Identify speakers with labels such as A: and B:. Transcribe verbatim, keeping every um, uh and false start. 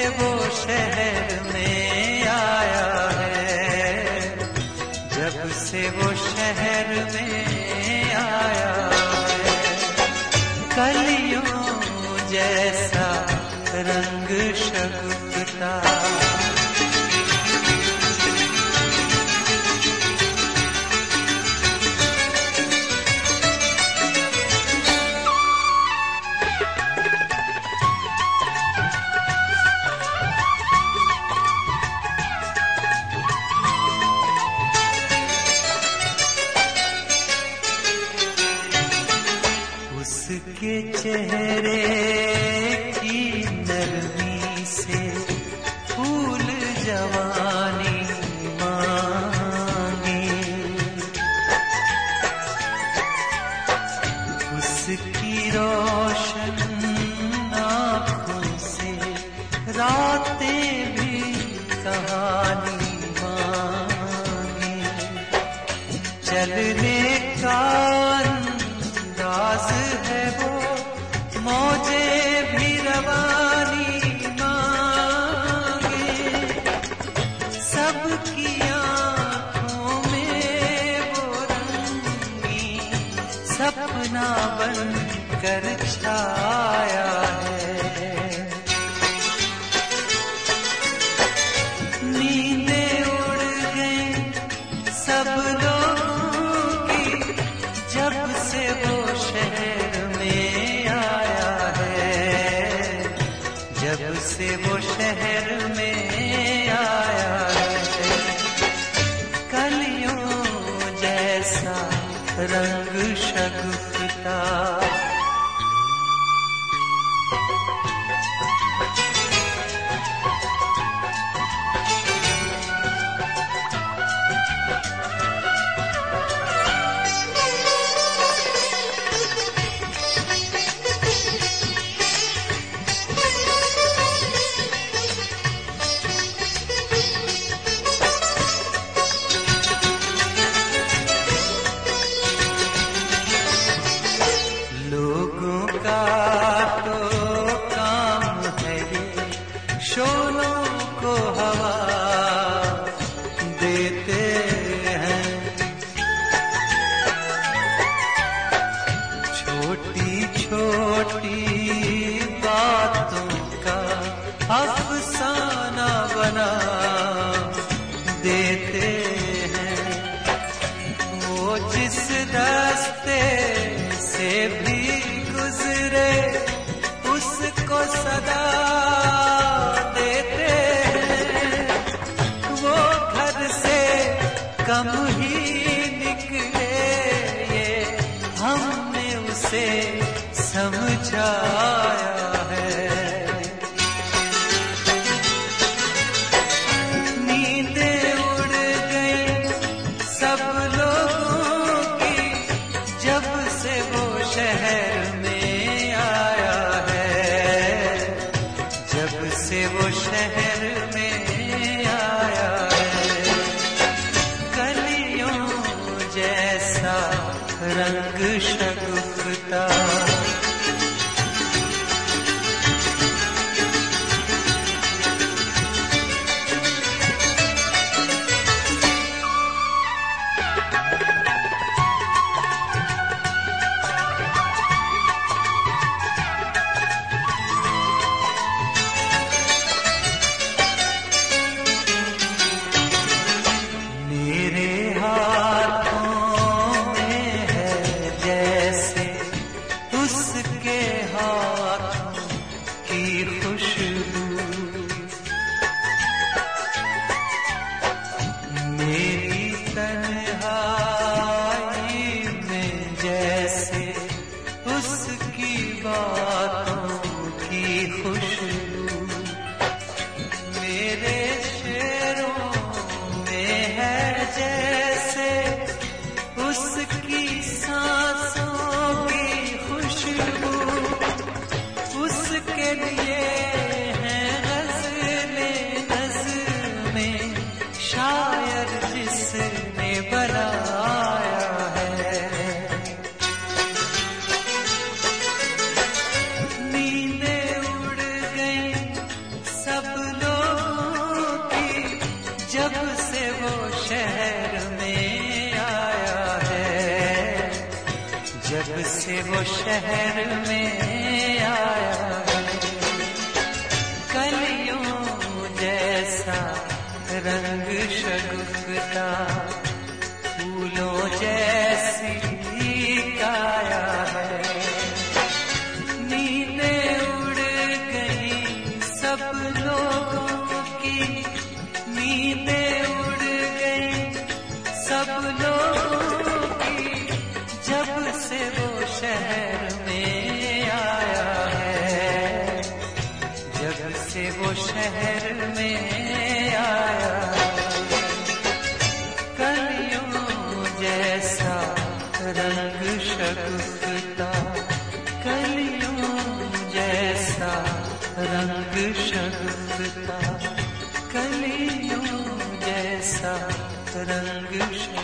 A: वो शहर में आया है, जब से वो शहर में आया है, कलियों जैसा रंग शगुफ्ता। उसके चेहरे की नरमी से फूल जवानी मांगे, उसकी रोशन आँखों से रातें भी कहानी मांगे, चलने का अंदाज है वो मौजे भी रवानी मांगे, सबकी आँखों में वो रंगी सपना बन कर छाया है। नींदें उड़ गई सब लोगों की जब से वो शहर में आया है, जब से वो शहर में आया है, कलियों जैसा रंग शगुफ्ता। लोगों का तो काम है ये शोलों को हवा देते हैं, छोटी छोटी बातों का अफसाना बना देते हैं, वो जिस रास्ते से भी गुजरे उसको सदा देते हैं, वो घर से कम ही निकले ये हमने उसे समझाया है। नींदें उड़ गई सब लोगों की जब से वो शहर में आया है, जब से वो शहर में आया है, कलियों जैसा रंग शगुफ्ता। से वो शहर में आया है, कलियों जैसा रंग शगुफ्ता, फूलों जैसी काया है। नींदें उड़ गई सब लोगों की, नींदें उड़ गई सब लोगों की, जब से वो शहर में आया है, जब से वो शहर में आया। कलियों जैसा रंग शगुफ्ता, कलियों जैसा रंग शगुफ्ता, कलियों जैसा रंग शगुफ्ता।